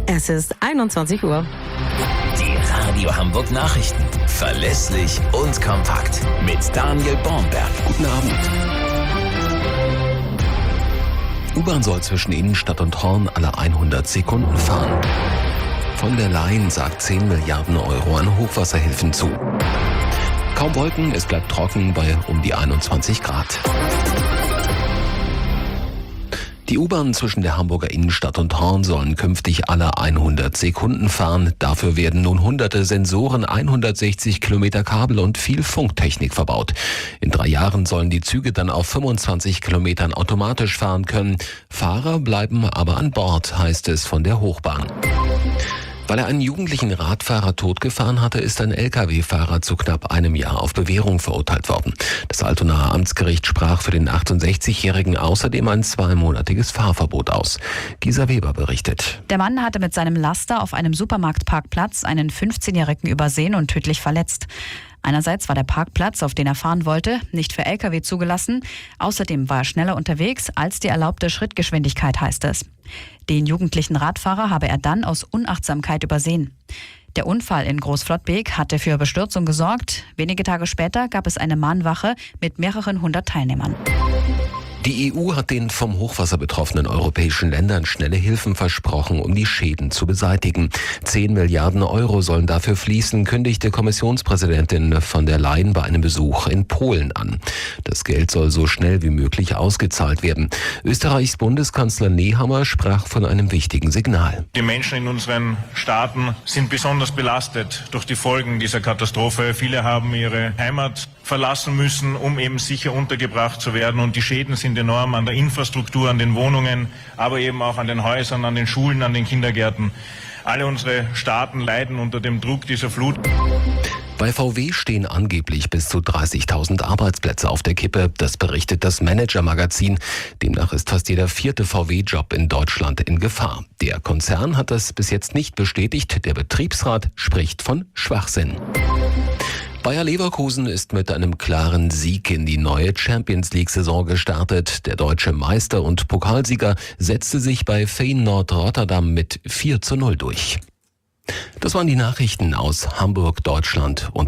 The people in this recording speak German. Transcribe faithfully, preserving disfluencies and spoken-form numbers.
Es ist einundzwanzig Uhr. Die Radio Hamburg Nachrichten. Verlässlich und kompakt. Mit Daniel Bornberg. Guten Abend. U-Bahn soll zwischen Innenstadt und Horn alle hundert Sekunden fahren. Von der Leyen sagt zehn Milliarden Euro an Hochwasserhilfen zu. Kaum Wolken, es bleibt trocken bei um die einundzwanzig Grad. Die U-Bahn zwischen der Hamburger Innenstadt und Horn sollen künftig alle hundert Sekunden fahren. Dafür werden nun hunderte Sensoren, hundertsechzig Kilometer Kabel und viel Funktechnik verbaut. In drei Jahren sollen die Züge dann auf fünfundzwanzig Kilometern automatisch fahren können. Fahrer bleiben aber an Bord, heißt es von der Hochbahn. Weil er einen jugendlichen Radfahrer totgefahren hatte, ist ein L K W-Fahrer zu knapp einem Jahr auf Bewährung verurteilt worden. Das Altonaer Amtsgericht sprach für den achtundsechzigjährigen außerdem ein zweimonatiges Fahrverbot aus. Gisa Weber berichtet. Der Mann hatte mit seinem Laster auf einem Supermarktparkplatz einen fünfzehnjährigen übersehen und tödlich verletzt. Einerseits war der Parkplatz, auf den er fahren wollte, nicht für L K W zugelassen. Außerdem war er schneller unterwegs als die erlaubte Schrittgeschwindigkeit, heißt es. Den jugendlichen Radfahrer habe er dann aus Unachtsamkeit übersehen. Der Unfall in Großflottbek hatte für Bestürzung gesorgt. Wenige Tage später gab es eine Mahnwache mit mehreren hundert Teilnehmern. Die E U hat den vom Hochwasser betroffenen europäischen Ländern schnelle Hilfen versprochen, um die Schäden zu beseitigen. Zehn Milliarden Euro sollen dafür fließen, kündigte Kommissionspräsidentin von der Leyen bei einem Besuch in Polen an. Das Geld soll so schnell wie möglich ausgezahlt werden. Österreichs Bundeskanzler Nehammer sprach von einem wichtigen Signal. Die Menschen in unseren Staaten sind besonders belastet durch die Folgen dieser Katastrophe. Viele haben ihre Heimat verlassen müssen, um eben sicher untergebracht zu werden. Und die Schäden sind enorm an der Infrastruktur, an den Wohnungen, aber eben auch an den Häusern, an den Schulen, an den Kindergärten. Alle unsere Staaten leiden unter dem Druck dieser Flut. Bei V W stehen angeblich bis zu dreißigtausend Arbeitsplätze auf der Kippe. Das berichtet das Manager-Magazin. Demnach ist fast jeder vierte V W-Job in Deutschland in Gefahr. Der Konzern hat das bis jetzt nicht bestätigt. Der Betriebsrat spricht von Schwachsinn. Bayer Leverkusen ist mit einem klaren Sieg in die neue Champions-League-Saison gestartet. Der deutsche Meister und Pokalsieger setzte sich bei Feyenoord Rotterdam mit vier zu null durch. Das waren die Nachrichten aus Hamburg, Deutschland und